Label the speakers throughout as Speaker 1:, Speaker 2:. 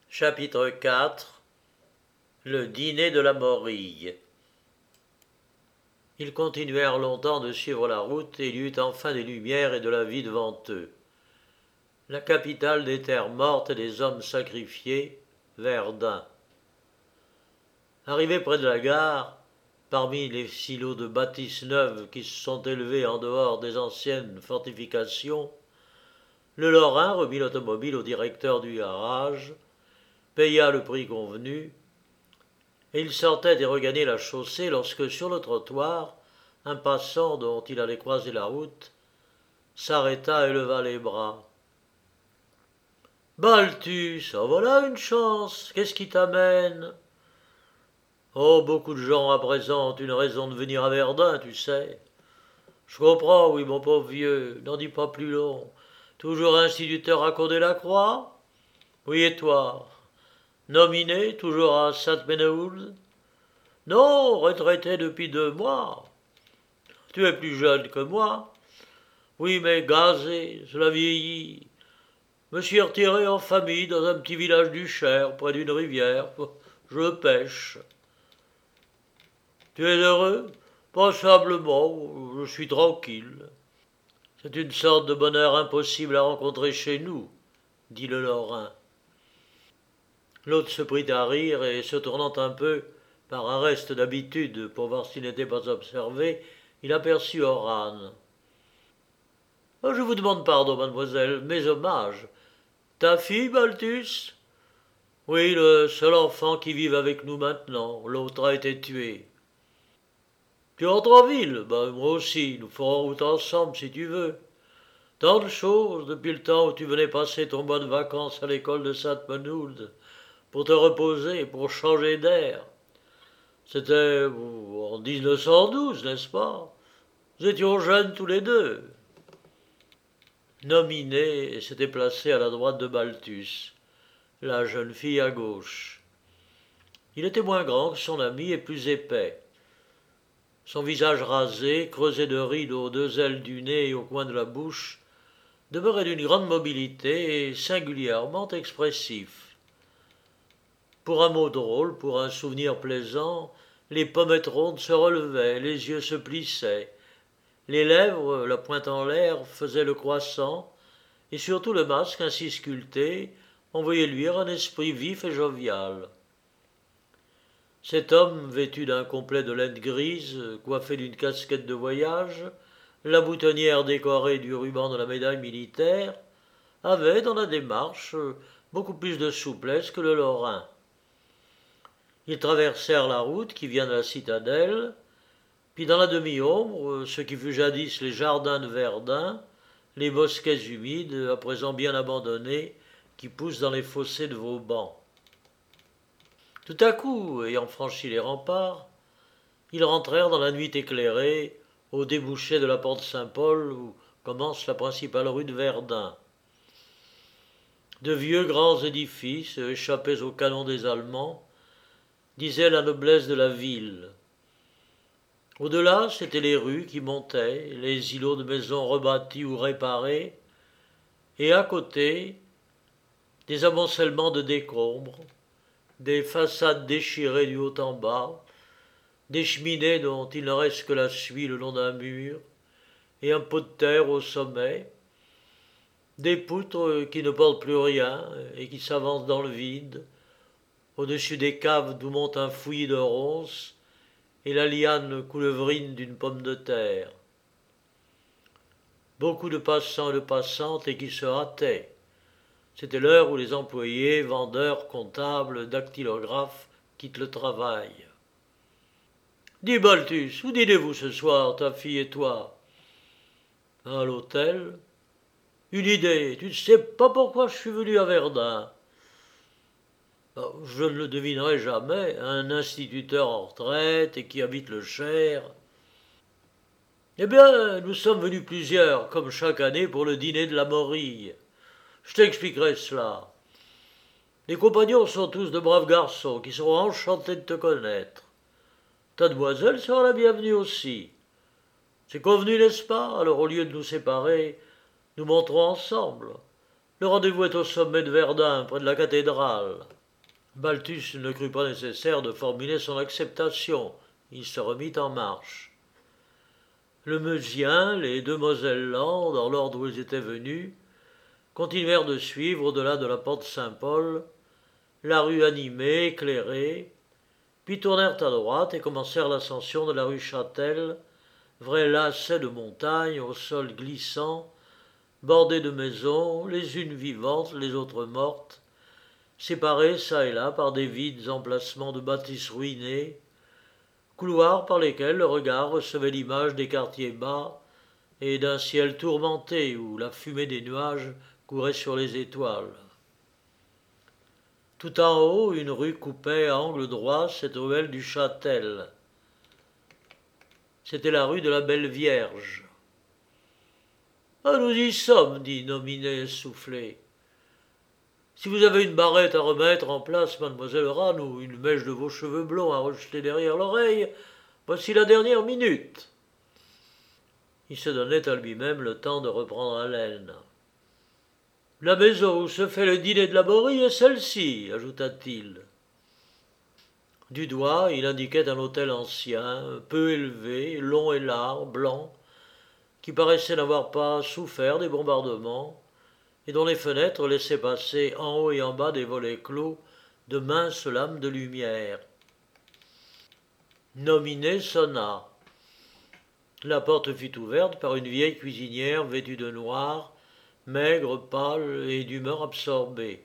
Speaker 1: Chapitre 4. Le dîner de la Morille. Ils continuèrent longtemps de suivre la route, et il y eut enfin des lumières et de la vie devant eux. La capitale des terres mortes et des hommes sacrifiés, Verdun. Arrivés près de la gare, parmi les silos de bâtisses neuves qui se sont élevés en dehors des anciennes fortifications, le Lorrain remit l'automobile au directeur du garage, paya le prix convenu, et il sortait et regagnait la chaussée lorsque, sur le trottoir, un passant dont il allait croiser la route s'arrêta et leva les bras. « Balthus, en voilà une chance. Qu'est-ce qui t'amène ?»« Oh, beaucoup de gens à présent ont une raison de venir à Verdun, tu sais. »« Je comprends, oui, mon pauvre vieux, n'en dis pas plus long. Toujours instituteur à Condé-la-Croix ? Oui, et toi ? Nominé, toujours à Sainte-Menehould ? Non, retraité depuis 2 mois. Tu es plus jeune que moi. Oui, mais gazé, cela vieillit. Me suis retiré en famille dans un petit village du Cher, près d'une rivière. Je pêche. Tu es heureux ? Passablement, je suis tranquille. C'est une sorte de bonheur impossible à rencontrer chez nous, dit le Lorrain. L'autre se prit à rire et, se tournant un peu, par un reste d'habitude, pour voir s'il n'était pas observé, il aperçut Orane. « Je vous demande pardon, mademoiselle, mes hommages. Ta fille, Balthus ? » ?»« Oui, le seul enfant qui vive avec nous maintenant. L'autre a été tué. »« Tu entres en ville ? Moi aussi, nous ferons route ensemble si tu veux. Tant de choses depuis le temps où tu venais passer ton mois de vacances à l'école de Sainte-Menehould, pour te reposer, pour changer d'air. C'était en 1912, n'est-ce pas ? Nous étions jeunes tous les deux. » Nominé s'était placé à la droite de Balthus, la jeune fille à gauche. Il était moins grand que son ami et plus épais. Son visage rasé, creusé de rides aux 2 ailes du nez et au coin de la bouche, demeurait d'une grande mobilité et singulièrement expressif. Pour un mot drôle, pour un souvenir plaisant, les pommettes rondes se relevaient, les yeux se plissaient, les lèvres, la pointe en l'air, faisaient le croissant, et surtout le masque ainsi sculpté envoyait luire un esprit vif et jovial. Cet homme, vêtu d'un complet de laine grise, coiffé d'une casquette de voyage, la boutonnière décorée du ruban de la médaille militaire, avait, dans la démarche, beaucoup plus de souplesse que le Lorrain. Ils traversèrent la route qui vient de la citadelle, puis dans la demi-ombre, ce qui fut jadis les jardins de Verdun, les bosquets humides, à présent bien abandonnés, qui poussent dans les fossés de Vauban. Tout à coup, ayant franchi les remparts, ils rentrèrent dans la nuit éclairée, au débouché de la porte Saint-Paul, où commence la principale rue de Verdun. De vieux grands édifices, échappés aux canons des Allemands, disaient la noblesse de la ville. Au-delà, c'étaient les rues qui montaient, les îlots de maisons rebâties ou réparées, et à côté, des amoncellements de décombres, des façades déchirées du haut en bas, des cheminées dont il ne reste que la suie le long d'un mur, et un pot de terre au sommet, des poutres qui ne portent plus rien et qui s'avancent dans le vide, au-dessus des caves d'où monte un fouillis de ronces et la liane coulevrine d'une pomme de terre. Beaucoup de passants et de passantes et qui se hâtaient. C'était l'heure où les employés, vendeurs, comptables, dactylographes quittent le travail. « Dis, Balthus, où dînez-vous ce soir, ta fille et toi ? » ?»« À l'hôtel. »« Une idée, tu ne sais pas pourquoi je suis venu à Verdun. » ?»« Je ne le devinerai jamais, un instituteur en retraite et qui habite le Cher. »« Eh bien, nous sommes venus plusieurs, comme chaque année, pour le dîner de la Morille. Je t'expliquerai cela. Les compagnons sont tous de braves garçons qui seront enchantés de te connaître. Ta demoiselle sera la bienvenue aussi. C'est convenu, n'est-ce pas ? Alors, au lieu de nous séparer, nous monterons ensemble. Le rendez-vous est au sommet de Verdun, près de la cathédrale. Balthus ne crut pas nécessaire de formuler son acceptation. Il se remit en marche. Le Meusien, les demoiselles Land, dans l'ordre où ils étaient venus, continuèrent de suivre au-delà de la porte Saint-Paul, la rue animée, éclairée, puis tournèrent à droite et commencèrent l'ascension de la rue Châtel, vrai lacet de montagnes au sol glissant, bordé de maisons, les unes vivantes, les autres mortes, séparées çà et là par des vides emplacements de bâtisses ruinées, couloirs par lesquels le regard recevait l'image des quartiers bas et d'un ciel tourmenté où la fumée des nuages courait sur les étoiles. Tout en haut, une rue coupait à angle droit cette ruelle du Châtel. C'était la rue de la Belle Vierge. « Ah, nous y sommes, dit Nominet essoufflé. Si vous avez une barrette à remettre en place, mademoiselle Rann, ou une mèche de vos cheveux blonds à rejeter derrière l'oreille, voici la dernière minute. » Il se donnait à lui-même le temps de reprendre haleine. « La maison où se fait le dîner de la Borie est celle-ci, ajouta-t-il. Du doigt, il indiquait un hôtel ancien, peu élevé, long et large, blanc, qui paraissait n'avoir pas souffert des bombardements, et dont les fenêtres laissaient passer en haut et en bas des volets clos de minces lames de lumière. Nominet sonna. La porte fut ouverte par une vieille cuisinière vêtue de noir, maigre, pâle et d'humeur absorbée.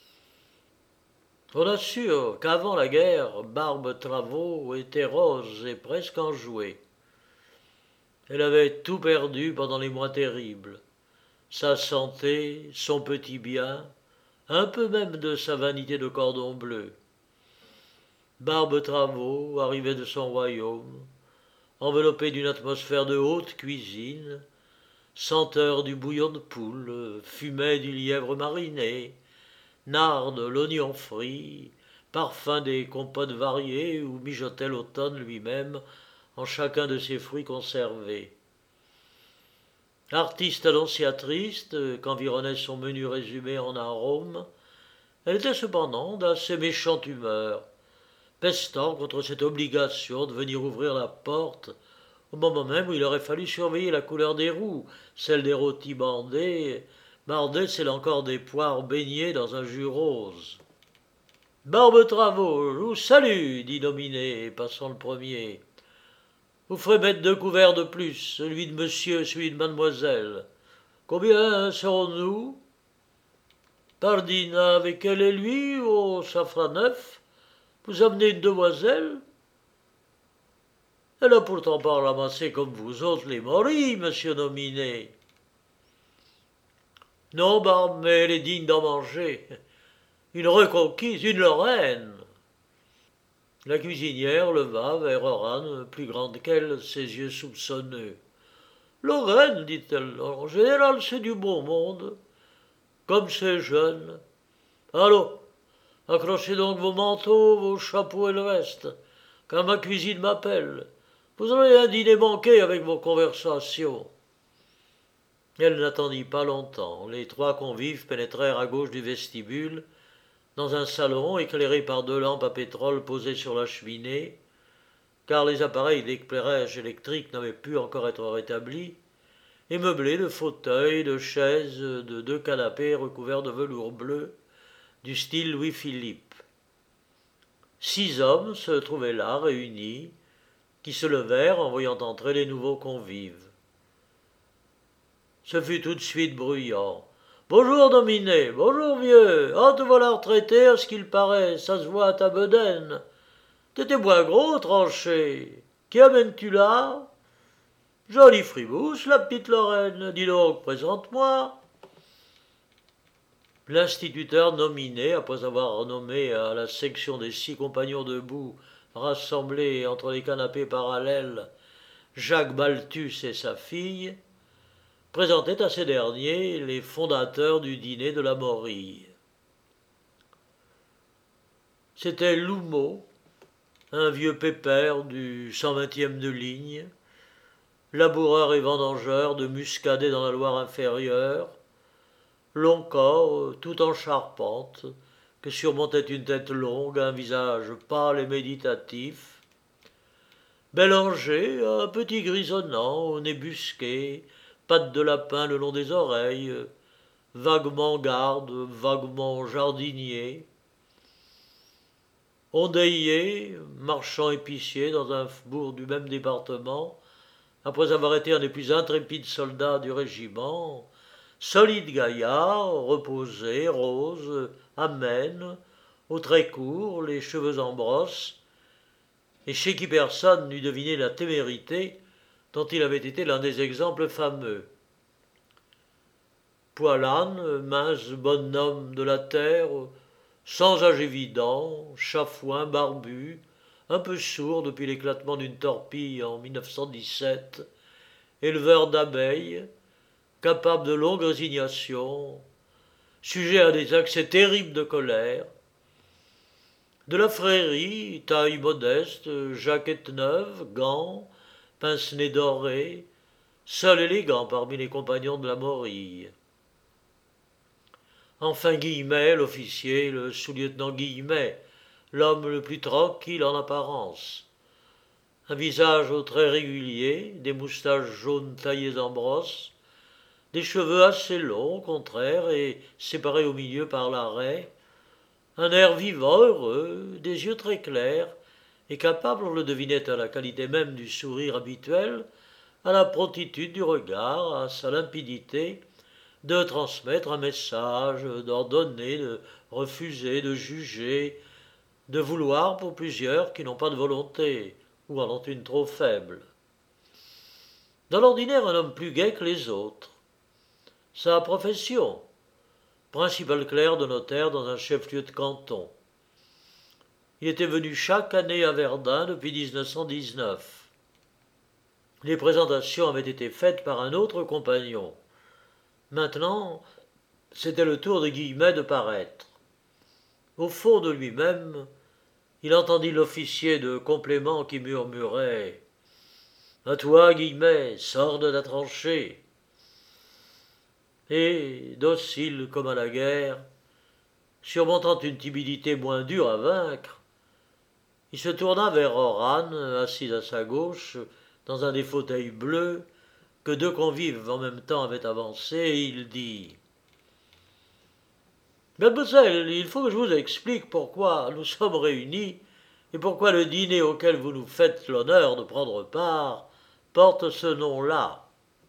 Speaker 1: On assure qu'avant la guerre, Barbe Travaux était rose et presque enjouée. Elle avait tout perdu pendant les mois terribles. Sa santé, son petit bien, un peu même de sa vanité de cordon bleu. Barbe Travaux arrivait de son royaume, enveloppée d'une atmosphère de haute cuisine, senteur du bouillon de poule, fumet du lièvre mariné, nard de l'oignon frit, parfum des compotes variées où mijotait l'automne lui-même en chacun de ses fruits conservés. Artiste annonciatrice qu'environnait son menu résumé en arômes, elle était cependant d'assez méchante humeur, pestant contre cette obligation de venir ouvrir la porte au moment même où il aurait fallu surveiller la couleur des roux, celle des rôtis bandés, celle encore des poires baignées dans un jus rose. « Barbe Travaux, je vous salue, dit Nominet, passant le premier. Vous ferez mettre 2 couverts de plus, celui de monsieur et celui de mademoiselle. Combien serons-nous? Pardina, avec elle et lui, oh, ça fera 9. Vous amenez une demoiselle? Elle a pourtant pas ramassé comme vous autres les moris, monsieur Nominet. Non, Barbe, mais elle est digne d'en manger. Une reconquise, une Lorraine. La cuisinière leva vers Rann, plus grande qu'elle, ses yeux soupçonneux. Lorraine, dit-elle, en général c'est du bon monde. Comme c'est jeune. Allons, accrochez donc vos manteaux, vos chapeaux et le reste, car ma cuisine m'appelle. Vous aurez un dîner manqué avec vos conversations. Elle n'attendit pas longtemps. Les 3 convives pénétrèrent à gauche du vestibule, dans un salon éclairé par 2 lampes à pétrole posées sur la cheminée, car les appareils d'éclairage électrique n'avaient pu encore être rétablis, et meublé de fauteuils, de chaises, de 2 canapés recouverts de velours bleu, du style Louis-Philippe. 6 hommes se trouvaient là, réunis, qui se levèrent en voyant entrer les nouveaux convives. Ce fut tout de suite bruyant. « Bonjour, Nominet, bonjour, vieux. Ah, te voilà retraité, à ce qu'il paraît, ça se voit à ta bedaine. T'étais moins gros, tranché. Qui amènes-tu là? Jolie fribouche, la petite Lorraine. Dis donc, présente-moi. » L'instituteur Nominet, après avoir renommé à la section des 6 compagnons debout, rassemblés entre les canapés parallèles, Jacques Balthus et sa fille, présentait à ces derniers les fondateurs du dîner de la Morille. C'était Loumeau, un vieux pépère du 120e de ligne, laboureur et vendangeur de muscadet dans la Loire inférieure, long corps tout en charpente, que surmontait une tête longue, un visage pâle et méditatif. Bélanger, un petit grisonnant, au nez busqué, pattes de lapin le long des oreilles, vaguement garde, vaguement jardinier. Ondéier, marchand épicier dans un bourg du même département, après avoir été un des plus intrépides soldats du régiment, solide gaillard, reposé, rose, amène, aux traits courts, les cheveux en brosse, et chez qui personne n'eût deviné la témérité dont il avait été l'un des exemples fameux. Poilâne, mince bonhomme de la terre, sans âge évident, chafouin, barbu, un peu sourd depuis l'éclatement d'une torpille en 1917, éleveur d'abeilles, capable de longues résignations, sujet à des accès terribles de colère. De la frérie, taille modeste, jaquette neuve, gants, pince-nez doré, seul élégant parmi les compagnons de la Morille. Enfin Guillemet, l'officier, le sous-lieutenant Guillemet, l'homme le plus tranquille en apparence. Un visage aux traits réguliers, des moustaches jaunes taillées en brosse, des cheveux assez longs, au contraire, et séparés au milieu par l'arrêt, un air vivant, heureux, des yeux très clairs, et capable, on le devinait à la qualité même du sourire habituel, à la promptitude du regard, à sa limpidité, de transmettre un message, d'ordonner, de refuser, de juger, de vouloir pour plusieurs qui n'ont pas de volonté, ou en ont une trop faible. Dans l'ordinaire, un homme plus gai que les autres. Sa profession, principal clerc de notaire dans un chef-lieu de canton. Il était venu chaque année à Verdun depuis 1919. Les présentations avaient été faites par un autre compagnon. Maintenant, c'était le tour de Guillemet de paraître. Au fond de lui-même, il entendit l'officier de complément qui murmurait « À toi, Guillemet, sors de la tranchée !» Et, docile comme à la guerre, surmontant une timidité moins dure à vaincre, il se tourna vers Orane, assise à sa gauche, dans un des fauteuils bleus que deux convives en même temps avaient avancé, et il dit « Mademoiselle, il faut que je vous explique pourquoi nous sommes réunis et pourquoi le dîner auquel vous nous faites l'honneur de prendre part porte ce nom-là. »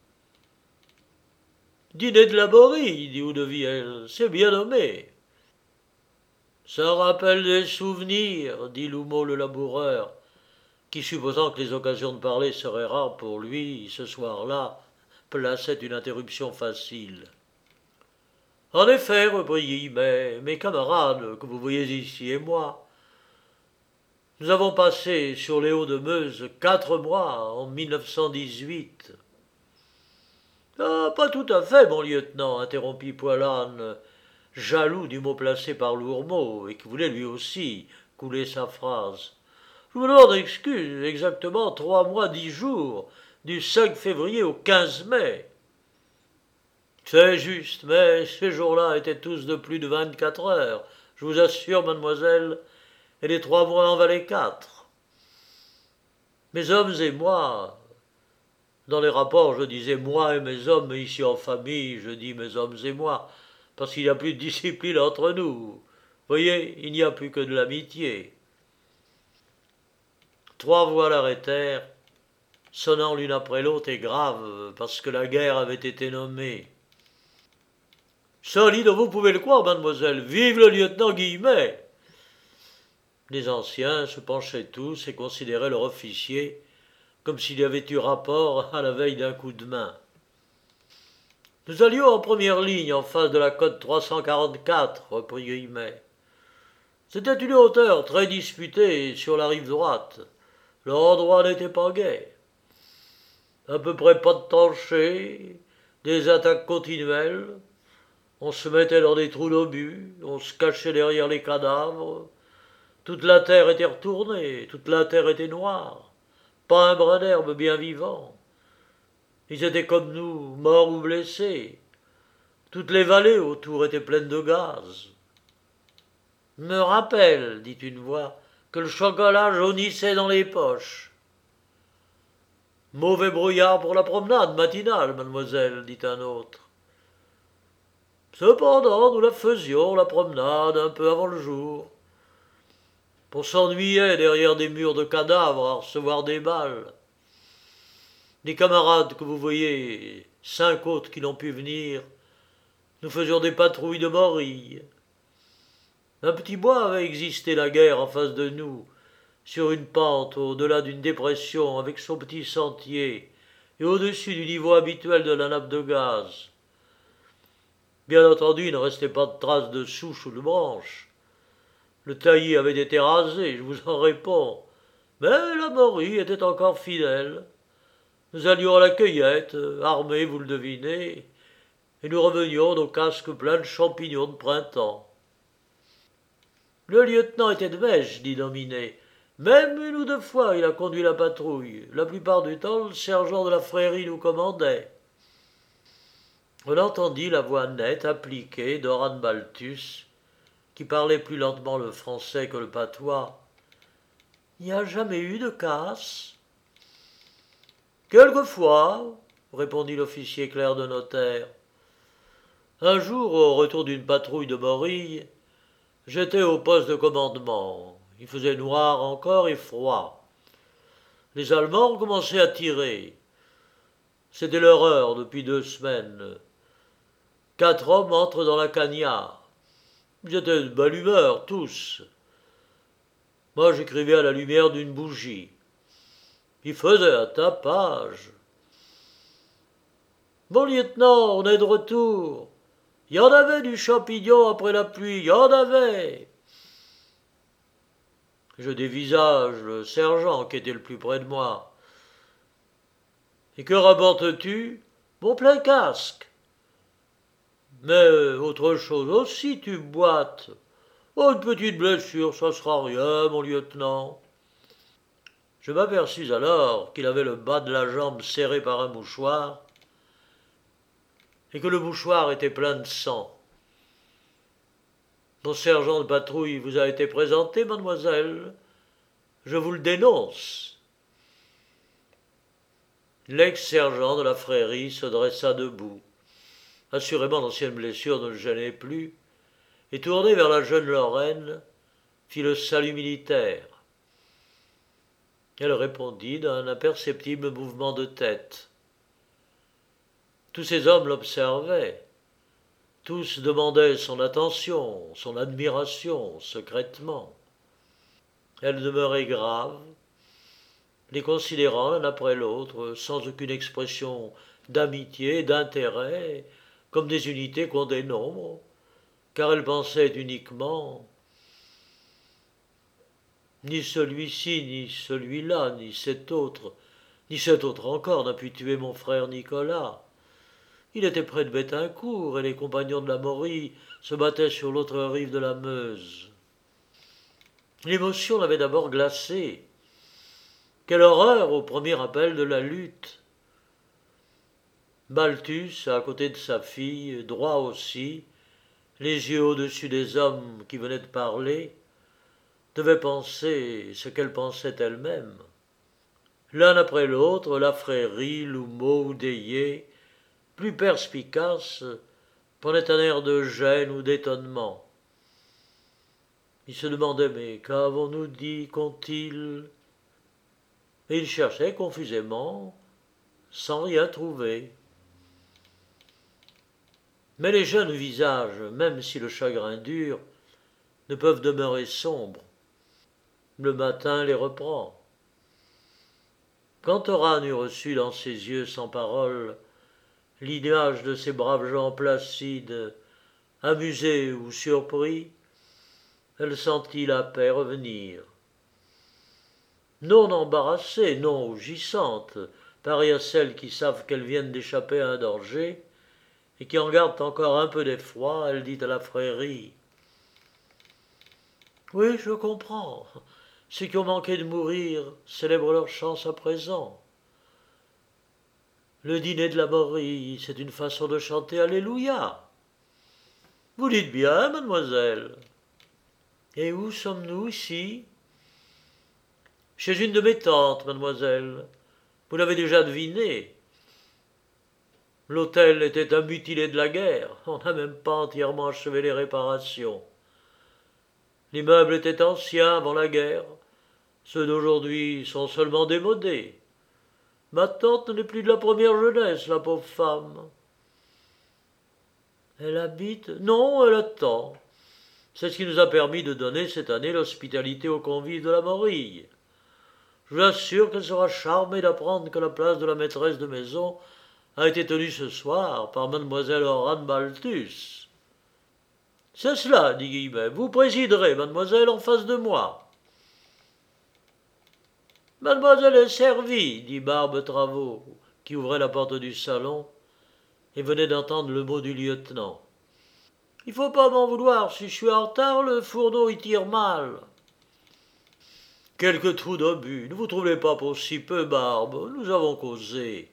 Speaker 1: « Dîner de la Morille, dit Houdevielle, c'est bien nommé. »« Ça rappelle des souvenirs, dit L'Houmeau le laboureur, qui, supposant que les occasions de parler seraient rares pour lui, ce soir-là, plaçait une interruption facile. En effet, reprit Guillemet, mes camarades, que vous voyez ici et moi, nous avons passé sur les Hauts-de-Meuse 4 mois en 1918. Ah, pas tout à fait, mon lieutenant, interrompit Poilâne, jaloux du mot placé par Lourmeau, et qui voulait lui aussi couler sa phrase. Je vous demande excuse, exactement 3 mois 10 jours, du 5 février au 15 mai. C'est juste, mais ces jours-là étaient tous de plus de 24 heures, je vous assure, mademoiselle, et les 3 mois en valaient 4. Mes hommes et moi, dans les rapports je disais moi et mes hommes, mais ici en famille je dis mes hommes et moi, parce qu'il n'y a plus de discipline entre nous. Voyez, il n'y a plus que de l'amitié. 3 voix l'arrêtèrent, sonnant l'une après l'autre et graves, parce que la guerre avait été nommée. Solide, vous pouvez le croire, mademoiselle, vive le lieutenant Guillemet. Les anciens se penchaient tous et considéraient leur officier comme s'il y avait eu rapport à la veille d'un coup de main. Nous allions en première ligne en face de la côte 344, reprit Guillemet. C'était une hauteur très disputée sur la rive droite. L'endroit n'était pas gai. À peu près pas de tranchées, des attaques continuelles. On se mettait dans des trous d'obus, on se cachait derrière les cadavres. Toute la terre était retournée, toute la terre était noire. Pas un brin d'herbe bien vivant. Ils étaient comme nous, morts ou blessés. Toutes les vallées autour étaient pleines de gaz. Me rappelle, dit une voix, que le chocolat jaunissait dans les poches. Mauvais brouillard pour la promenade matinale, mademoiselle, dit un autre. Cependant, nous la faisions, la promenade, un peu avant le jour. On s'ennuyait derrière des murs de cadavres à recevoir des balles. Les camarades que vous voyez, 5 autres qui n'ont pu venir, nous faisions des patrouilles de morilles. Un petit bois avait existé naguère en face de nous, sur une pente au-delà d'une dépression avec son petit sentier et au-dessus du niveau habituel de la nappe de gaz. Bien entendu, il ne restait pas de traces de souches ou de branches. Le taillis avait été rasé, je vous en réponds, mais la morille était encore fidèle. Nous allions à la cueillette, armés, vous le devinez, et nous revenions nos casques pleins de champignons de printemps. Le lieutenant était de mèche, dit Dominé. Même 1 ou 2 fois il a conduit la patrouille. La plupart du temps, le sergent de la Frérie nous commandait. On entendit la voix nette, appliquée d'Oran Balthus, qui parlait plus lentement le français que le patois. « Il n'y a jamais eu de casse ?»« Quelquefois, » répondit l'officier clerc de notaire. Un jour, au retour d'une patrouille de Morille, j'étais au poste de commandement. Il faisait noir encore et froid. Les Allemands ont commencé à tirer. C'était leur heure depuis 2 semaines. 4 hommes entrent dans la cagnard. Ils étaient de belle humeur, tous. Moi, j'écrivais à la lumière d'une bougie. Il faisait un tapage. Mon lieutenant, on est de retour. Il y en avait du champignon après la pluie, il y en avait. Je dévisage le sergent qui était le plus près de moi. Et que rapportes-tu? Mon plein casque. Mais autre chose aussi, tu boites. Oh, une petite blessure, ça sera rien, mon lieutenant. Je m'aperçus alors qu'il avait le bas de la jambe serré par un mouchoir, et que le mouchoir était plein de sang. Mon sergent de patrouille vous a été présenté, mademoiselle. Je vous le dénonce. L'ex-sergent de la Frérie se dressa debout. Assurément, l'ancienne blessure ne le gênait plus, et tourné vers la jeune Lorraine, fit le salut militaire. Elle répondit d'un imperceptible mouvement de tête. Tous ces hommes l'observaient. Tous demandaient son attention, son admiration, secrètement. Elle demeurait grave, les considérant l'un après l'autre, sans aucune expression d'amitié, d'intérêt, comme des unités qu'on dénombre, car elle pensait uniquement ni celui-ci, ni celui-là, ni cet autre encore n'a pu tuer mon frère Nicolas. Il était près de Bettincourt, et les compagnons de la Morille se battaient sur l'autre rive de la Meuse. L'émotion l'avait d'abord glacé. Quelle horreur au premier appel de la lutte! Balthus, à côté de sa fille, droit aussi, les yeux au-dessus des hommes qui venaient de parler, devait penser ce qu'elle pensait elle-même. L'un après l'autre, la Frérie, L'Houmeau ou Deyé, plus perspicace, prenait un air de gêne ou d'étonnement. Il se demandait « Mais qu'avons-nous dit, qu'ont-ils » Et il cherchait confusément, sans rien trouver. Mais les jeunes visages, même si le chagrin dure, ne peuvent demeurer sombres. Le matin les reprend. Quand Oran eut reçu dans ses yeux sans parole l'image de ces braves gens placides, amusés ou surpris, elle sentit la paix revenir. Non embarrassée, non rougissante, pareille à celles qui savent qu'elles viennent d'échapper à un danger, et qui en gardent encore un peu d'effroi, elle dit à la Frérie. « Oui, je comprends. Ceux qui ont manqué de mourir célèbrent leur chance à présent. Le dîner de la Morille, c'est une façon de chanter Alléluia. Vous dites bien, mademoiselle. » Et où sommes-nous ici? Chez une de mes tantes, mademoiselle. Vous l'avez déjà deviné. L'hôtel était un mutilé de la guerre. On n'a même pas entièrement achevé les réparations. Les meubles étaient anciens avant la guerre. Ceux d'aujourd'hui sont seulement démodés. Ma tante n'est plus de la première jeunesse, la pauvre femme. Elle habite? Non, elle attend. C'est ce qui nous a permis de donner cette année l'hospitalité aux convives de la Morille. Je vous assure qu'elle sera charmée d'apprendre que la place de la maîtresse de maison a été tenue ce soir par mademoiselle Oran Balthus. C'est cela, dit Guillemet. Vous présiderez, mademoiselle, en face de moi. Mademoiselle est servie, dit Barbe Travaux, qui ouvrait la porte du salon et venait d'entendre le mot du lieutenant. Il faut pas m'en vouloir, si je suis en retard, le fourneau y tire mal. Quelques trous d'obus, ne vous trouvez pas pour si peu, Barbe, nous avons causé.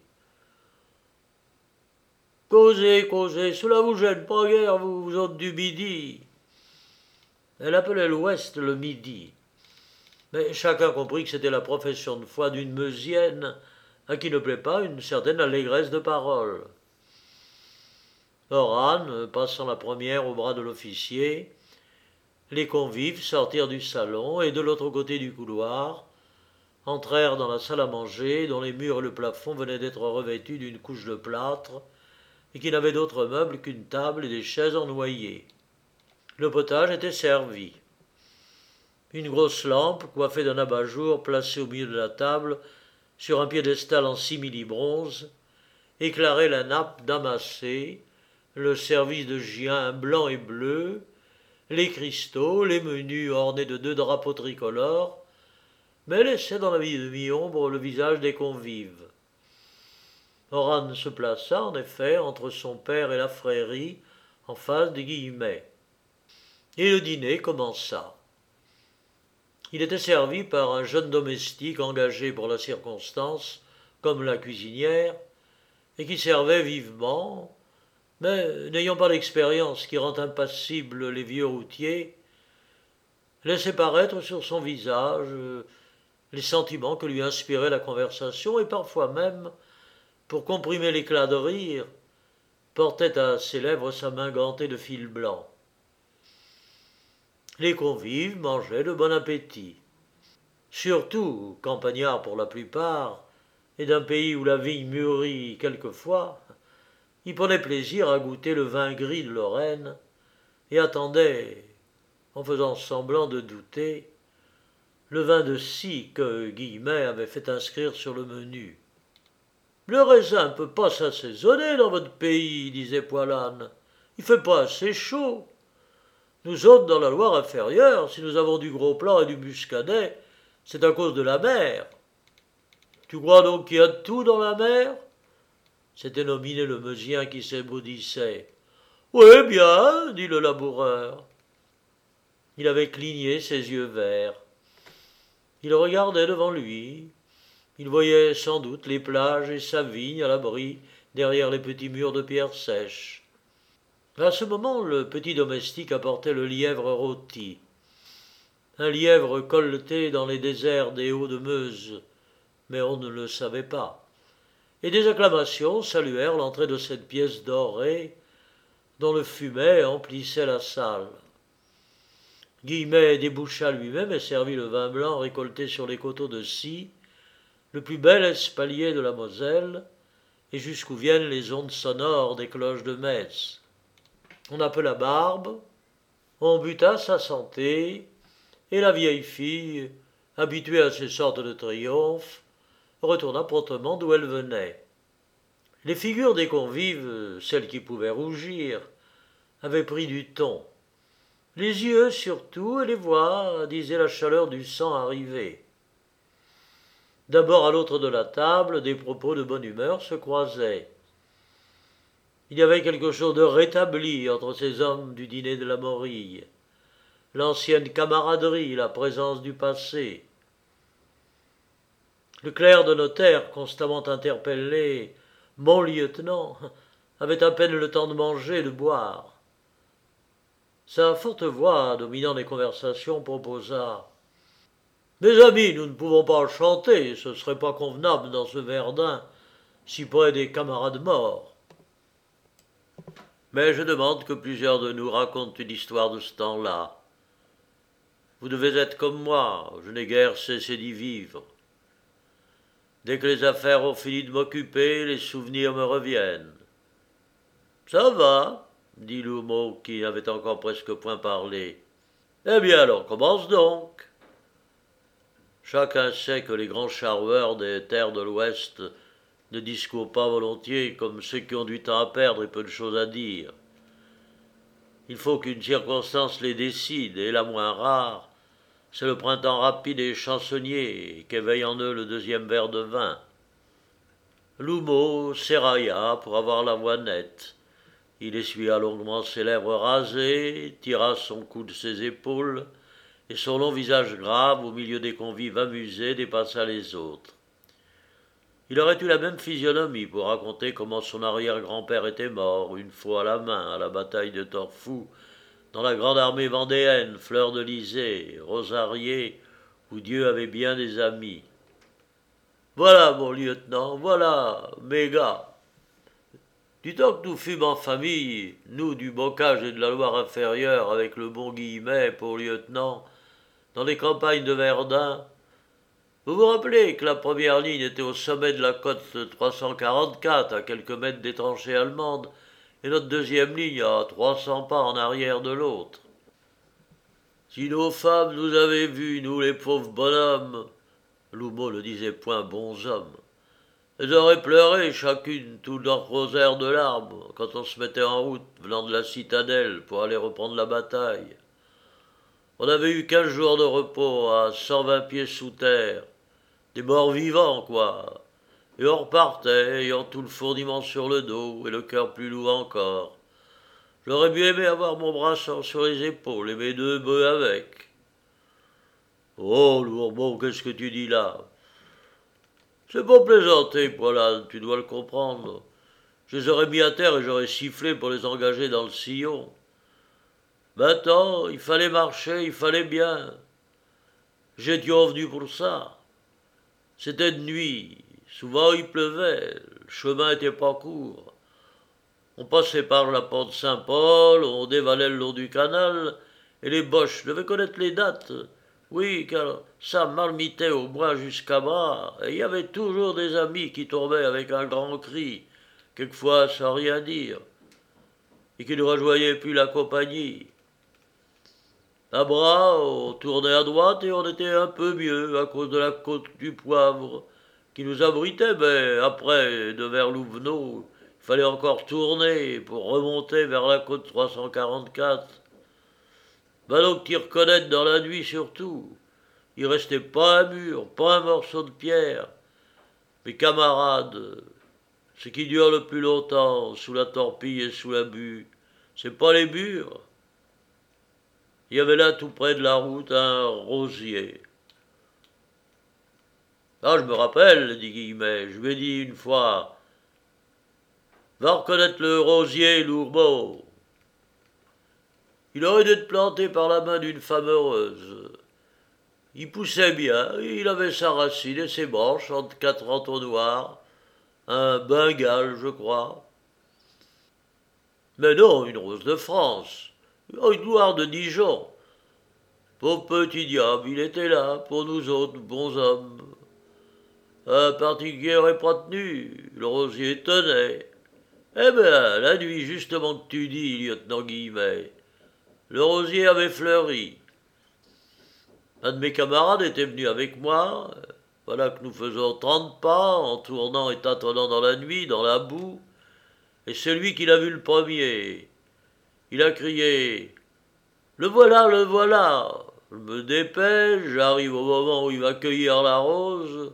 Speaker 1: Causez, causez, cela vous gêne pas guère, vous autres du Midi. Elle appelait l'Ouest le Midi. Mais chacun comprit que c'était la profession de foi d'une Meusienne à qui ne plaît pas une certaine allégresse de parole. Oran, passant la première au bras de l'officier, les convives sortirent du salon et de l'autre côté du couloir entrèrent dans la salle à manger dont les murs et le plafond venaient d'être revêtus d'une couche de plâtre et qui n'avait d'autres meubles qu'une table et des chaises en noyer. Le potage était servi. Une grosse lampe, coiffée d'un abat-jour placé au milieu de la table, sur un piédestal en simili-bronze, éclairait la nappe damassée, le service de gien blanc et bleu, les cristaux, les menus ornés de 2 drapeaux tricolores, mais laissait dans la demi-ombre le visage des convives. Oran se plaça, en effet, entre son père et la frérie, en face des Guillemets. Et le dîner commença. Il était servi par un jeune domestique engagé pour la circonstance, comme la cuisinière, et qui servait vivement, mais n'ayant pas l'expérience qui rend impassibles les vieux routiers, laissait paraître sur son visage les sentiments que lui inspirait la conversation, et parfois même, pour comprimer l'éclat de rire, portait à ses lèvres sa main gantée de fil blanc. Les convives mangeaient de bon appétit. Surtout, campagnards pour la plupart, et d'un pays où la vigne mûrit quelquefois, ils prenaient plaisir à goûter le vin gris de Lorraine et attendaient, en faisant semblant de douter, le vin de scie que Guillemet avait fait inscrire sur le menu. Le raisin ne peut pas s'assaisonner dans votre pays, disait Poilane. Il fait pas assez chaud. Nous autres, dans la Loire inférieure, si nous avons du gros plan et du muscadet, c'est à cause de la mer. Tu crois donc qu'il y a de tout dans la mer? C'était nominé le Meusien qui s'ébaudissait. Oui, bien, dit le laboureur. Il avait cligné ses yeux verts. Il regardait devant lui. Il voyait sans doute les plages et sa vigne à l'abri derrière les petits murs de pierre sèche. À ce moment, le petit domestique apportait le lièvre rôti. Un lièvre colleté dans les déserts des Hauts-de-Meuse, mais on ne le savait pas. Et des acclamations saluèrent l'entrée de cette pièce dorée dont le fumet emplissait la salle. Guillemet déboucha lui-même et servit le vin blanc récolté sur les coteaux de Scie, le plus bel espalier de la Moselle, et jusqu'où viennent les ondes sonores des cloches de Metz. On appela Barbe, on but à sa santé, et la vieille fille, habituée à ces sortes de triomphes, retourna promptement d'où elle venait. Les figures des convives, celles qui pouvaient rougir, avaient pris du ton. Les yeux surtout et les voix disaient la chaleur du sang arrivé. D'abord à l'autre de la table, des propos de bonne humeur se croisaient. Il y avait quelque chose de rétabli entre ces hommes du dîner de la Morille. L'ancienne camaraderie, la présence du passé. Le clerc de notaire, constamment interpellé, « Mon lieutenant », avait à peine le temps de manger et de boire. Sa forte voix, dominant les conversations, proposa: Mes amis, nous ne pouvons pas chanter, ce serait pas convenable dans ce Verdun, si près des camarades morts. Mais je demande que plusieurs de nous racontent une histoire de ce temps-là. Vous devez être comme moi, je n'ai guère cessé d'y vivre. Dès que les affaires ont fini de m'occuper, les souvenirs me reviennent. Ça va, dit L'Houmeau, qui n'avait encore presque point parlé. Eh bien alors, commence donc. Chacun sait que les grands charreurs des terres de l'Ouest ne discourent pas volontiers comme ceux qui ont du temps à perdre et peu de choses à dire. Il faut qu'une circonstance les décide, et la moins rare, c'est le printemps rapide et chansonnier qu'éveille en eux le deuxième verre de vin. L'Houmeau s'érailla pour avoir la voix nette. Il essuya longuement ses lèvres rasées, tira son cou de ses épaules, et son long visage grave, au milieu des convives amusés, dépassa les autres. Il aurait eu la même physionomie pour raconter comment son arrière-grand-père était mort, une fois à la main, à la bataille de Torfou, dans la grande armée vendéenne, Fleur de Lysée, Rosarié, où Dieu avait bien des amis. Voilà, mon lieutenant, voilà, mes gars. Du temps que nous fûmes en famille, nous du Bocage et de la Loire inférieure, avec le bon Guillemet pour lieutenant, dans les campagnes de Verdun, vous vous rappelez que la première ligne était au sommet de la côte 344, à quelques mètres des tranchées allemandes, et notre deuxième ligne à 300 pas en arrière de l'autre. Si nos femmes nous avaient vus, nous les pauvres bonhommes, L'Houmeau ne disait point bons hommes, elles auraient pleuré chacune tout leur rosaire de larmes quand on se mettait en route venant de la citadelle pour aller reprendre la bataille. On avait eu 15 jours de repos à 120 pieds sous terre, des morts vivants quoi, et on repartait ayant tout le fourniment sur le dos et le cœur plus lourd encore. J'aurais bien aimé avoir mon brassard sur les épaules et mes deux bœufs avec. Oh, Lourmont, qu'est-ce que tu dis là? C'est pas plaisanter, Poilane, tu dois le comprendre. Je les aurais mis à terre et j'aurais sifflé pour les engager dans le sillon. Maintenant, il fallait marcher, il fallait bien. J'étais venu pour ça. C'était de nuit, souvent il pleuvait, le chemin était pas court. On passait par la porte Saint-Paul, on dévalait le long du canal, et les boches devaient connaître les dates. Oui, car ça marmitait au moins jusqu'à bras, et il y avait toujours des amis qui tombaient avec un grand cri, quelquefois sans rien dire, et qui ne rejoignaient plus la compagnie. À bras, on tournait à droite et on était un peu mieux à cause de la côte du Poivre, qui nous abritait, mais après, de vers Louvenot, il fallait encore tourner pour remonter vers la côte 344. Va donc t'y reconnaître dans la nuit surtout. Il restait pas un mur, pas un morceau de pierre. Mes camarades, ce qui dure le plus longtemps, sous la torpille et sous la bue, c'est pas les murs. Il y avait là tout près de la route un rosier. Ah, je me rappelle, dit Guillemet, je lui ai dit une fois, va reconnaître le rosier, Lourmeau. Il aurait dû être planté par la main d'une femme heureuse. Il poussait bien, il avait sa racine et ses branches entre quatre entonnoirs, un bengale, je crois. Mais non, une rose de France, une gloire de Dijon. Pauvre petit diable, il était là, pour nous autres bons hommes. Un particulier aurait pas tenu, le rosier tenait. Eh bien, la nuit justement que tu dis, lieutenant Guillemet, le rosier avait fleuri. Un de mes camarades était venu avec moi. Voilà que nous faisons 30 pas, en tournant et tâtonnant dans la nuit, dans la boue. Et c'est lui qui l'a vu le premier. Il a crié Le voilà, le voilà. Je me dépêche, j'arrive au moment où il va cueillir la rose.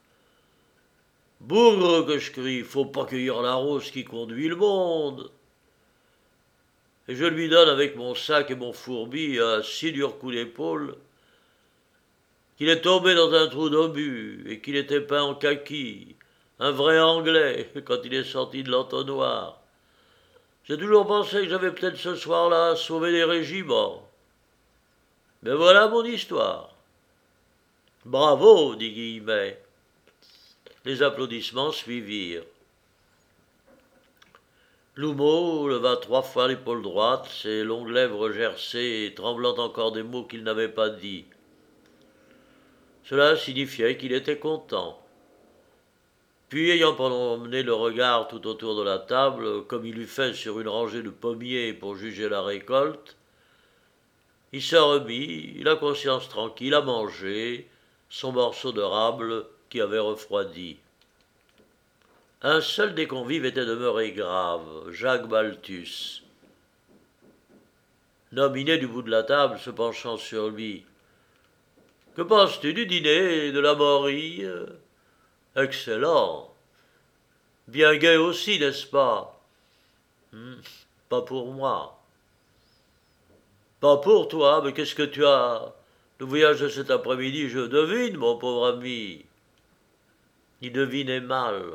Speaker 1: Bougre que je crie, faut pas cueillir la rose qui conduit le monde. Et je lui donne avec mon sac et mon fourbi un si dur coup d'épaule qu'il est tombé dans un trou d'obus et qu'il était peint en kaki, un vrai anglais quand il est sorti de l'entonnoir. J'ai toujours pensé que j'avais peut-être ce soir-là sauvé des régiments. Mais voilà mon histoire. Bravo, dit Guillemet. Les applaudissements suivirent. L'houmeau leva 3 fois l'épaule droite, ses longues lèvres gercées, tremblant encore des mots qu'il n'avait pas dits. Cela signifiait qu'il était content. Puis, ayant promené le regard tout autour de la table, comme il eût fait sur une rangée de pommiers pour juger la récolte, il se remit, la conscience tranquille, à manger son morceau de rable qui avait refroidi. Un seul des convives était demeuré grave, Jacques Balthus. Nominé du bout de la table, se penchant sur lui. « Que penses-tu du dîner et de la morille ?»« Excellent. Bien gai aussi, n'est-ce pas ? Pas pour moi. »« Pas pour toi, mais qu'est-ce que tu as ? Le voyage de cet après-midi, je devine, mon pauvre ami. » Il devinait mal.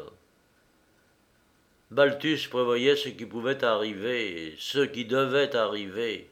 Speaker 1: Balthus prévoyait ce qui pouvait arriver, ce qui devait arriver.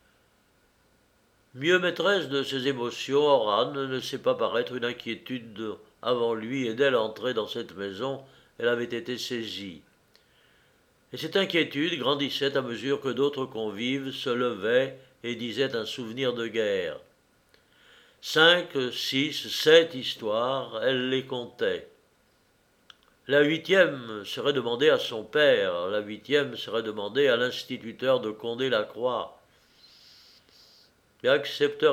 Speaker 1: Mieux maîtresse de ses émotions, Orane ne sait pas paraître une inquiétude avant lui, et dès l'entrée dans cette maison, elle avait été saisie. Et cette inquiétude grandissait à mesure que d'autres convives se levaient et disaient un souvenir de guerre. 5, 6, 7 histoires, elle les comptait. La 8e serait demandée à son père, la 8e serait demandée à l'instituteur de Condé-Lacroix. Et accepterait-il ?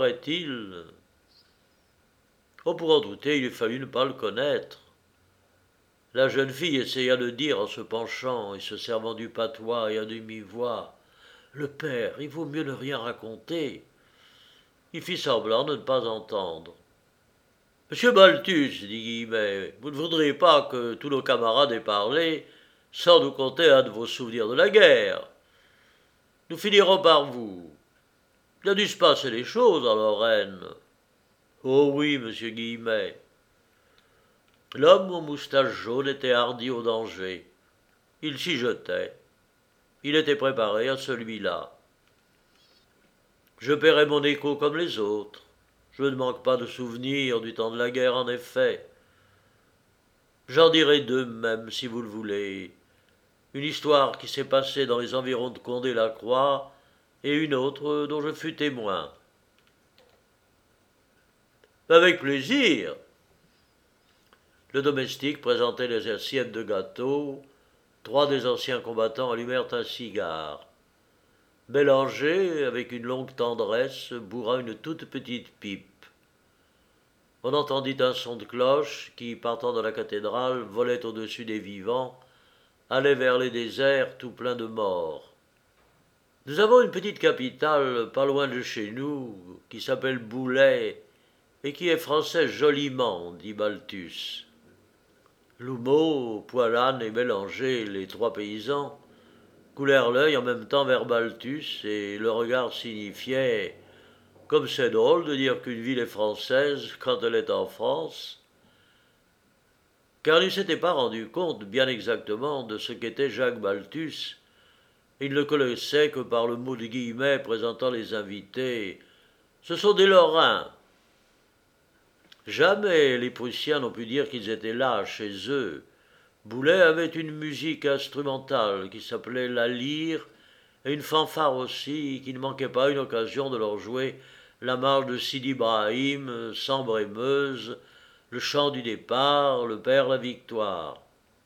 Speaker 1: Oh, pour en douter, il eût fallu ne pas le connaître. La jeune fille essaya de dire en se penchant et se servant du patois et à demi-voix. « Le père, il vaut mieux ne rien raconter. » Il fit semblant de ne pas entendre. « Monsieur Balthus, dit Guillemet, vous ne voudriez pas que tous nos camarades aient parlé sans nous conter un de vos souvenirs de la guerre. Nous finirons par vous. Il a dû se passer des choses en Lorraine. » « Oh oui, monsieur Guillemet. » L'homme aux moustaches jaunes était hardi au danger. Il s'y jetait. Il était préparé à celui-là. Je paierai mon écho comme les autres. Je ne manque pas de souvenirs du temps de la guerre, en effet. J'en dirai 2 même, si vous le voulez. Une histoire qui s'est passée dans les environs de Condé-Lacroix et une autre dont je fus témoin. Avec plaisir. Le domestique présentait les assiettes de gâteaux. 3 des anciens combattants allumèrent un cigare. Bélanger, avec une longue tendresse, bourra une toute petite pipe. On entendit un son de cloche qui, partant de la cathédrale, volait au-dessus des vivants, allait vers les déserts tout pleins de morts. Nous avons une petite capitale pas loin de chez nous, qui s'appelle Boulay, et qui est française joliment, dit Balthus. L'houmeau, Poilane et Bélanger, les 3 paysans, coulèrent l'œil en même temps vers Balthus, et le regard signifiait « Comme c'est drôle de dire qu'une ville est française quand elle est en France », car il ne s'était pas rendu compte bien exactement de ce qu'était Jacques Balthus. Il ne connaissait que par le mot de Guillemet présentant les invités. « Ce sont des Lorrains. » Jamais les Prussiens n'ont pu dire qu'ils étaient là, chez eux. Boulay avait une musique instrumentale qui s'appelait la lyre, et une fanfare aussi qui ne manquait pas une occasion de leur jouer la marche de Sidi Ibrahim, Sambre et Meuse, le chant du départ, le père la victoire.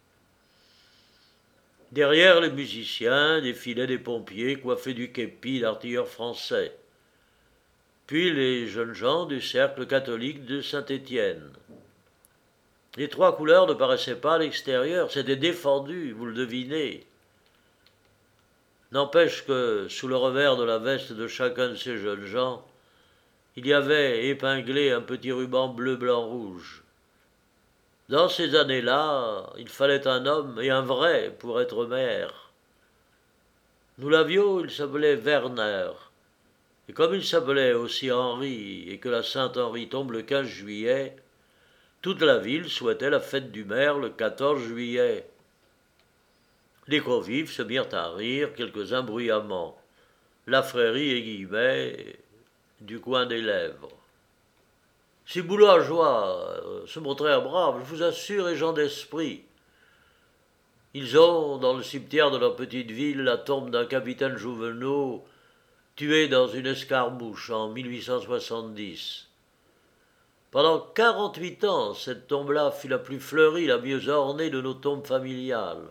Speaker 1: Derrière les musiciens défilaient des pompiers coiffés du képi d'artilleurs français, puis les jeunes gens du cercle catholique de Saint-Étienne. Les 3 couleurs ne paraissaient pas à l'extérieur, c'était défendu, vous le devinez. N'empêche que, sous le revers de la veste de chacun de ces jeunes gens, il y avait épinglé un petit ruban bleu, blanc, rouge. Dans ces années-là, il fallait un homme, et un vrai, pour être maire. Nous l'avions, il s'appelait Werner. Et comme il s'appelait aussi Henri, et que la Saint-Henri tombe le 15 juillet, toute la ville souhaitait la fête du maire le 14 juillet. Les convives se mirent à rire, quelques-uns bruyamment. La Frérie et Guillemet du coin des lèvres. Ces bourgeois se montrèrent braves, je vous assure, et gens d'esprit. Ils ont, dans le cimetière de leur petite ville, la tombe d'un capitaine Jouvenot, tué dans une escarmouche en 1870. Pendant 48 ans, cette tombe-là fut la plus fleurie, la mieux ornée de nos tombes familiales.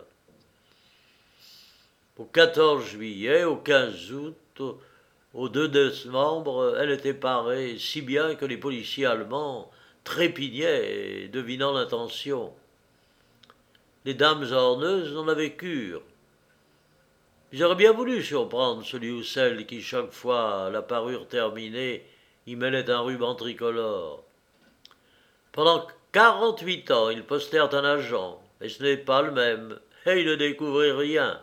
Speaker 1: Au 14 juillet, au 15 août, au 2 décembre, elle était parée si bien que les policiers allemands trépignaient, devinant l'intention. Les dames orneuses n'en avaient cure. Ils auraient bien voulu surprendre celui ou celle qui, chaque fois la parure terminée, y mêlait un ruban tricolore. Pendant 48 ans, ils postèrent un agent, et ce n'est pas le même, et ils ne découvrirent rien.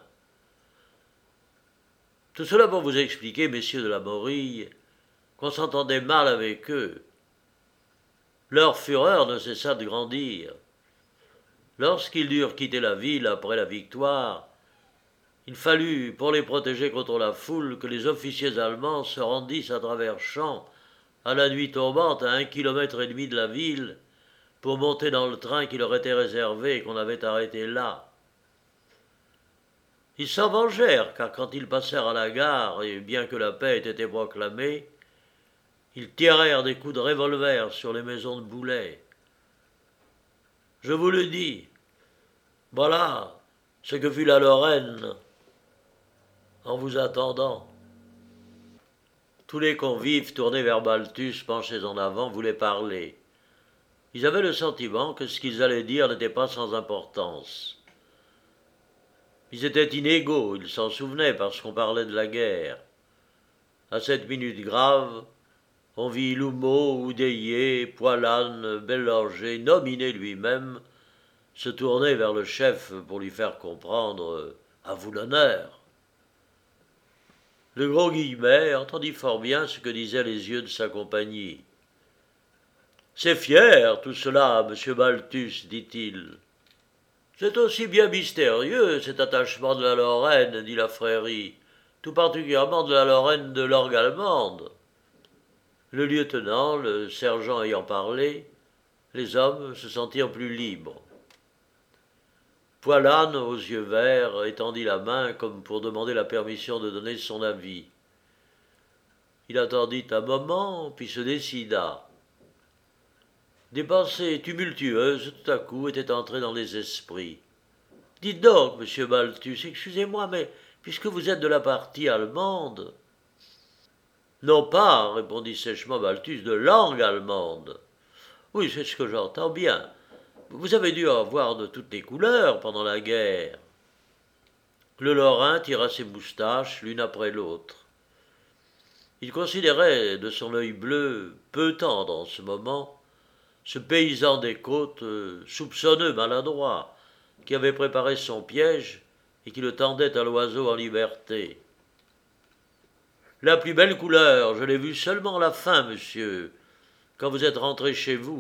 Speaker 1: Tout cela pour vous expliquer, messieurs de la Morille, qu'on s'entendait mal avec eux. Leur fureur ne cessa de grandir. Lorsqu'ils durent quitter la ville après la victoire, il fallut, pour les protéger contre la foule, que les officiers allemands se rendissent à travers champs, à la nuit tombante, à 1,5 kilomètre de la ville, pour monter dans le train qui leur était réservé et qu'on avait arrêté là. Ils s'en vengèrent, car quand ils passèrent à la gare, et bien que la paix ait été proclamée, ils tirèrent des coups de revolver sur les maisons de boulets. Je vous le dis, voilà ce que fut la Lorraine en vous attendant. Tous les convives tournés vers Balthus, penchés en avant, voulaient parler. Ils avaient le sentiment que ce qu'ils allaient dire n'était pas sans importance. Ils étaient inégaux, ils s'en souvenaient parce qu'on parlait de la guerre. À cette minute grave, on vit L'Houmeau, Oudéier, Poilane, Bellanger, nominé lui-même, se tourner vers le chef pour lui faire comprendre « à vous l'honneur ». Le gros Guillemet entendit fort bien ce que disaient les yeux de sa compagnie. « C'est fier, tout cela, monsieur Balthus, dit-il. »« C'est aussi bien mystérieux, cet attachement de la Lorraine, dit la Frérie, tout particulièrement de la Lorraine de l'orgue allemande. » Le lieutenant, le sergent ayant parlé, les hommes se sentirent plus libres. Poilane, aux yeux verts, étendit la main comme pour demander la permission de donner son avis. Il attendit un moment, puis se décida. Des pensées tumultueuses, tout à coup, étaient entrées dans les esprits. « Dites donc, monsieur Balthus, excusez-moi, mais puisque vous êtes de la partie allemande… » « Non pas, répondit sèchement Balthus, de langue allemande. »« Oui, c'est ce que j'entends bien. Vous avez dû en voir de toutes les couleurs pendant la guerre. » Le Lorrain tira ses moustaches l'une après l'autre. Il considérait de son œil bleu, peu tendre en ce moment, ce paysan des côtes, soupçonneux, maladroit, qui avait préparé son piège et qui le tendait à l'oiseau en liberté. « La plus belle couleur, je l'ai vue seulement à la fin, monsieur, quand vous êtes rentré chez vous. »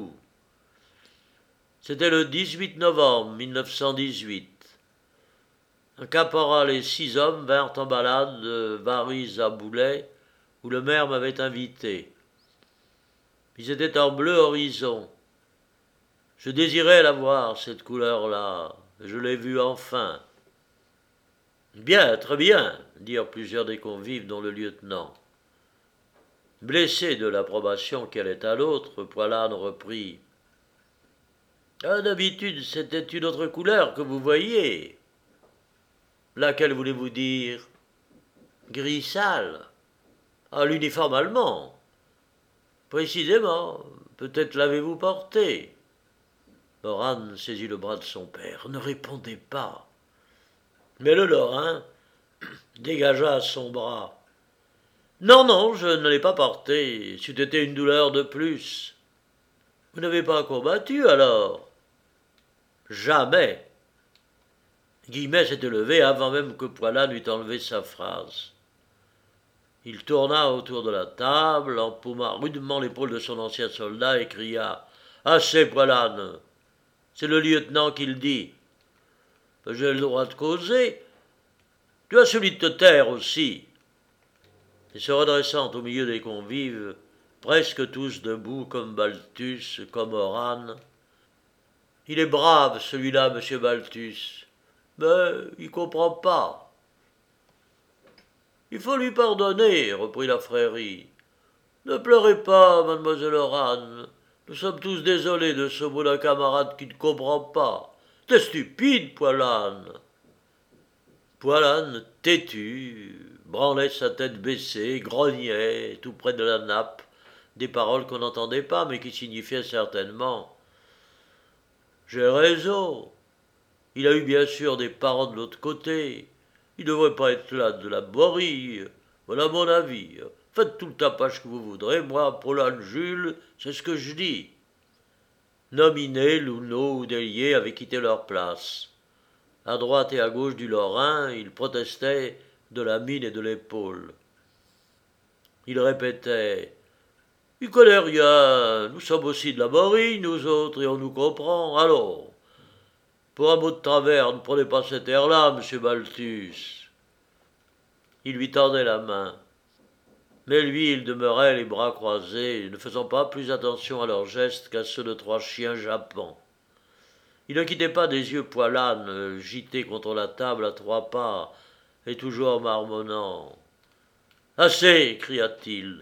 Speaker 1: C'était le 18 novembre 1918. Un caporal et 6 hommes vinrent en balade de Varise à Boulay, où le maire m'avait invité. Ils étaient en bleu horizon. Je désirais la voir, cette couleur-là, et je l'ai vue enfin. « Bien, très bien, » dirent plusieurs des convives, dont le lieutenant. Blessé de l'approbation qui allait à l'autre, Poilane reprit. « Ah, d'habitude, c'était une autre couleur que vous voyiez. »« Laquelle voulez-vous dire ?»« Gris sale. »« Ah, l'uniforme allemand. »« Précisément. Peut-être l'avez-vous porté. » Morane saisit le bras de son père. « Ne répondez pas. » Mais le Lorrain dégagea son bras. « Non, non, je ne l'ai pas porté. C'eût été une douleur de plus. »« Vous n'avez pas combattu, alors ?»« Jamais. » Guillemet s'était levé avant même que Poilane eût enlevé sa phrase. Il tourna autour de la table, empauma rudement l'épaule de son ancien soldat et cria « Assez, Poilane. C'est le lieutenant qui le dit. » j'ai le droit de causer. Tu as celui de te taire aussi. » Et se redressant au milieu des convives, presque tous debout, comme Balthus, comme Oran. « Il est brave, celui-là, monsieur Balthus, mais il comprend pas. »« Il faut lui pardonner, reprit la frérie. Ne pleurez pas, mademoiselle Oran. Nous sommes tous désolés de ce mot d'un camarade qui ne comprend pas. T'es stupide, Poilane. » Poilane, têtu, branlait sa tête baissée, grognait, tout près de la nappe, des paroles qu'on n'entendait pas, mais qui signifiaient certainement « J'ai raison. Il a eu bien sûr des parents de l'autre côté. Il ne devrait pas être là de la borille. Voilà mon avis. Faites tout le tapage que vous voudrez. Moi, Poilane Jules, c'est ce que je dis. » Nominés, Louno ou Délier avaient quitté leur place. À droite et à gauche du Lorrain, ils protestaient de la mine et de l'épaule. Ils répétaient « Il connaît rien, nous sommes aussi de la borille, nous autres, et on nous comprend. Alors, pour un mot de travers, ne prenez pas cet air-là, monsieur Balthus. » Il lui tendait la main. Mais lui, il demeurait les bras croisés, ne faisant pas plus attention à leurs gestes qu'à ceux de trois chiens jappants. Il ne quittait pas des yeux Poilane, gité contre la table à trois pas, et toujours marmonnant. « Assez !» cria-t-il.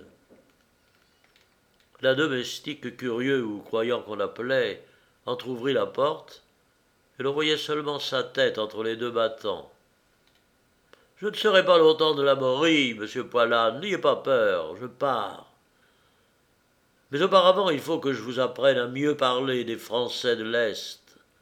Speaker 1: La domestique, curieux ou croyant qu'on l'appelait, entr'ouvrit la porte, et l'on voyait seulement sa tête entre les deux battants. « Je ne serai pas longtemps de la morille, monsieur Poilane, n'ayez pas peur, je pars. Mais auparavant, il faut que je vous apprenne à mieux parler des Français de l'Est.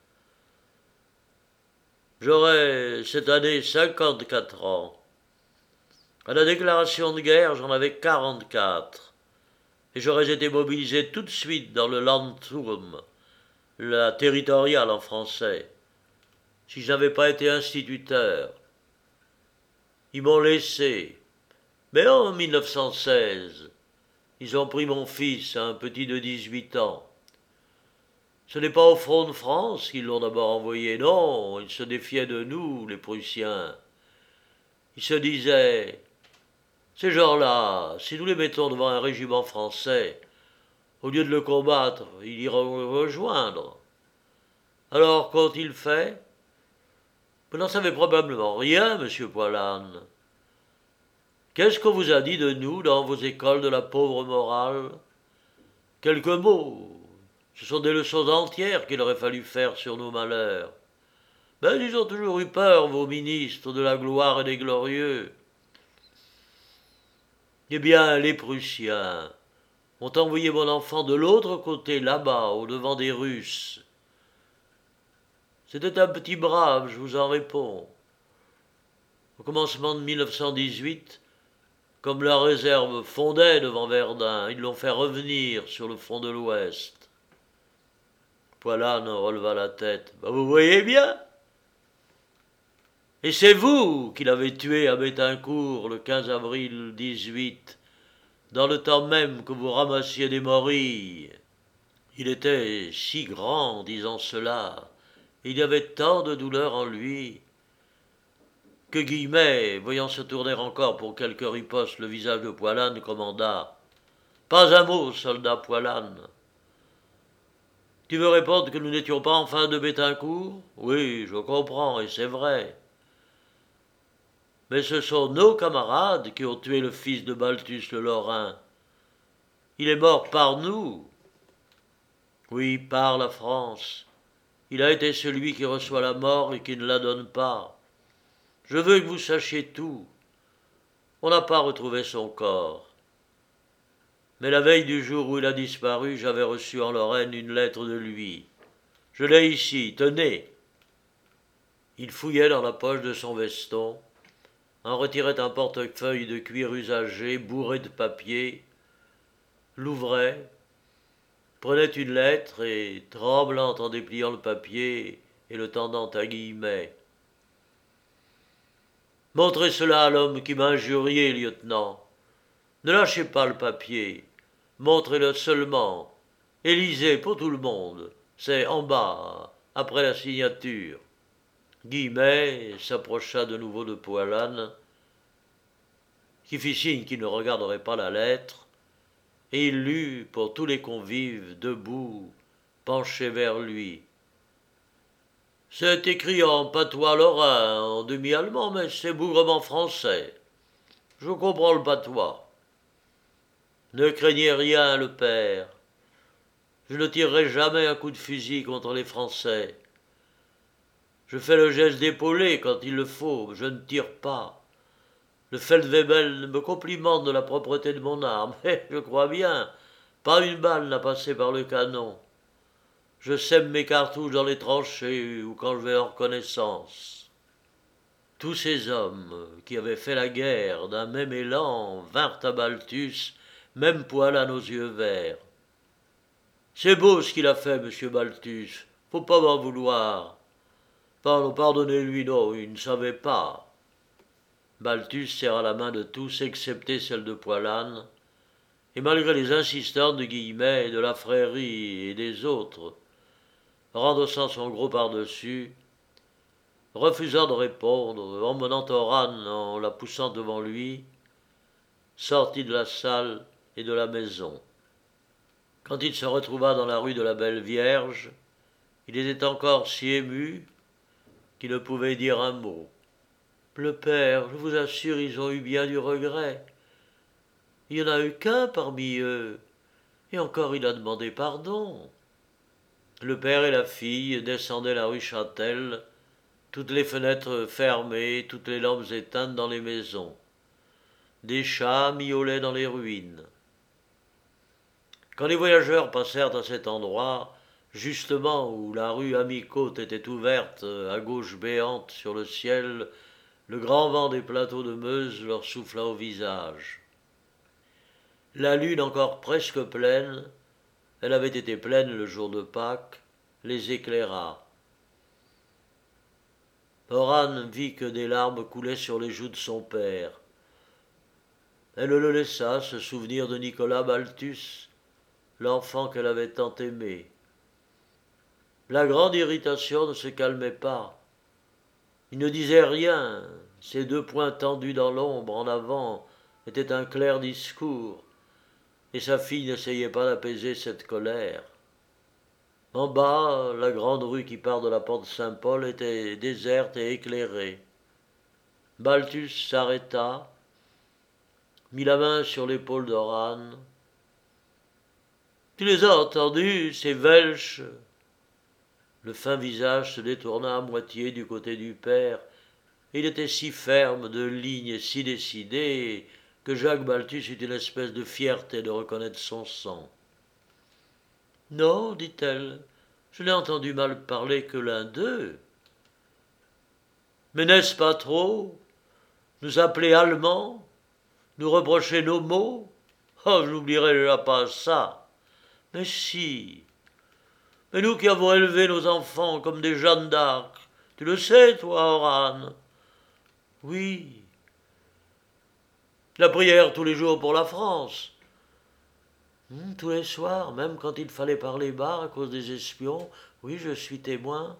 Speaker 1: J'aurai cette année 54 ans. À la déclaration de guerre, j'en avais 44. Et j'aurais été mobilisé tout de suite dans le Landsturm, la territoriale en français, si je n'avais pas été instituteur. Ils m'ont laissé. Mais en 1916, ils ont pris mon fils, un petit de 18 ans. Ce n'est pas au front de France qu'ils l'ont d'abord envoyé, non, ils se défiaient de nous, les Prussiens. Ils se disaient, ces gens-là, si nous les mettons devant un régiment français, au lieu de le combattre, ils iront le rejoindre. Alors, qu'ont-ils fait? Vous n'en savez probablement rien, monsieur Poilane. Qu'est-ce qu'on vous a dit de nous dans vos écoles de la pauvre morale? Quelques mots. Ce sont des leçons entières qu'il aurait fallu faire sur nos malheurs. Mais ils ont toujours eu peur, vos ministres de la gloire et des glorieux. Eh bien, les Prussiens ont envoyé mon enfant de l'autre côté, là-bas, au-devant des Russes. C'était un petit brave, je vous en réponds. Au commencement de 1918, comme la réserve fondait devant Verdun, ils l'ont fait revenir sur le front de l'Ouest. Poilane releva la tête. Ben, vous voyez bien. Et c'est vous qui l'avez tué à Bettencourt le 15 avril 18, dans le temps même que vous ramassiez des morilles. Il était si grand, disant cela, et il y avait tant de douleur en lui, que Guillemet, voyant se tourner encore pour quelque riposte le visage de Poilane, commanda « Pas un mot, soldat Poilane. Tu veux répondre que nous n'étions pas en fin de Bettencourt? Oui, je comprends, et c'est vrai. Mais ce sont nos camarades qui ont tué le fils de Balthus le Lorrain. Il est mort par nous. Oui, par la France. Il a été celui qui reçoit la mort et qui ne la donne pas. Je veux que vous sachiez tout. On n'a pas retrouvé son corps. Mais la veille du jour où il a disparu, j'avais reçu en Lorraine une lettre de lui. Je l'ai ici, tenez. » Il fouillait dans la poche de son veston, en retirait un portefeuille de cuir usagé, bourré de papier, l'ouvrait, prenait une lettre et, tremblant en dépliant le papier et le tendant à Guillemet, « Montrez cela à l'homme qui m'a injurié, lieutenant. Ne lâchez pas le papier, montrez-le seulement, et lisez pour tout le monde, c'est en bas, après la signature. » Guillemet s'approcha de nouveau de Poilane, qui fit signe qu'il ne regarderait pas la lettre, et il lut pour tous les convives debout, penchés vers lui. C'est écrit en patois lorrain, en demi-allemand, mais c'est bougrement français. Je comprends le patois. Ne craignez rien, le père. Je ne tirerai jamais un coup de fusil contre les Français. Je fais le geste d'épauler quand il le faut, je ne tire pas. Le Feldwebel me complimente de la propreté de mon arme, et je crois bien, pas une balle n'a passé par le canon. Je sème mes cartouches dans les tranchées ou quand je vais en reconnaissance. Tous ces hommes qui avaient fait la guerre d'un même élan vinrent à Balthus, même Poilane aux yeux verts. C'est beau ce qu'il a fait, monsieur Balthus, faut pas m'en vouloir. Pardonnez-lui, non, il ne savait pas. Balthus serra la main de tous, excepté celle de Poilane, et malgré les insistances de Guillemet, de la Frérie et des autres, rendossant son gros par-dessus, refusant de répondre, emmenant Oran en la poussant devant lui, sortit de la salle et de la maison. Quand il se retrouva dans la rue de la Belle Vierge, il était encore si ému qu'il ne pouvait dire un mot. Le père, je vous assure, ils ont eu bien du regret. Il n'y en a eu qu'un parmi eux, et encore il a demandé pardon. Le père et la fille descendaient la rue Châtel, toutes les fenêtres fermées, toutes les lampes éteintes dans les maisons. Des chats miaulaient dans les ruines. Quand les voyageurs passèrent à cet endroit, justement où la rue Amicote était ouverte à gauche béante sur le ciel, le grand vent des plateaux de Meuse leur souffla au visage. La lune encore presque pleine, elle avait été pleine le jour de Pâques, les éclaira. Oran vit que des larmes coulaient sur les joues de son père. Elle le laissa se souvenir de Nicolas Balthus, l'enfant qu'elle avait tant aimé. La grande irritation ne se calmait pas. Il ne disait rien, ses deux poings tendus dans l'ombre en avant étaient un clair discours, et sa fille n'essayait pas d'apaiser cette colère. En bas, la grande rue qui part de la porte Saint-Paul était déserte et éclairée. Balthus s'arrêta, mit la main sur l'épaule d'Oran. « Tu les as entendus, ces Welches ?» Le fin visage se détourna à moitié du côté du père, et il était si ferme, de ligne si décidée, que Jacques Balthus eut une espèce de fierté de reconnaître son sang. « Non, dit-elle, je n'ai entendu mal parler que l'un d'eux. Mais n'est-ce pas trop? Nous appeler Allemands? Nous reprocher nos mots? Oh, je n'oublierai déjà pas ça. Mais si. Mais nous qui avons élevé nos enfants comme des Jeanne d'Arc, tu le sais, toi, Oran? Oui. La prière tous les jours pour la France. Tous les soirs, même quand il fallait parler bas à cause des espions, oui, je suis témoin.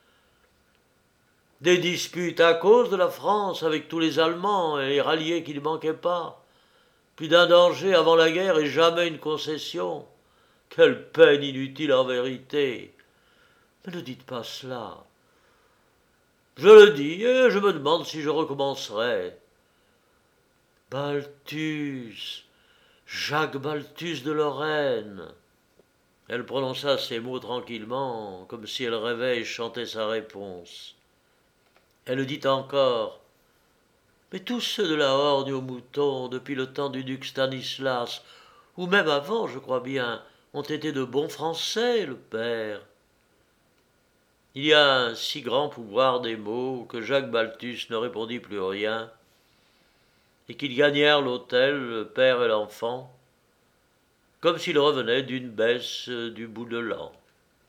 Speaker 1: Des disputes à cause de la France avec tous les Allemands et les ralliés qui ne manquaient pas. Plus d'un danger avant la guerre et jamais une concession. Quelle peine inutile en vérité. Mais ne dites pas cela. Je le dis et je me demande si je recommencerai. Balthus, Jacques Balthus de Lorraine. Elle prononça ces mots tranquillement, comme si elle rêvait et chantait sa réponse. Elle dit encore: « Mais tous ceux de la Horgne aux moutons, depuis le temps du duc Stanislas, ou même avant, je crois bien, ont été de bons Français, le père. » Il y a un si grand pouvoir des mots que Jacques Balthus ne répondit plus rien, et qu'ils gagnèrent l'hôtel, le père et l'enfant, comme s'ils revenaient d'une baisse du bout de l'an.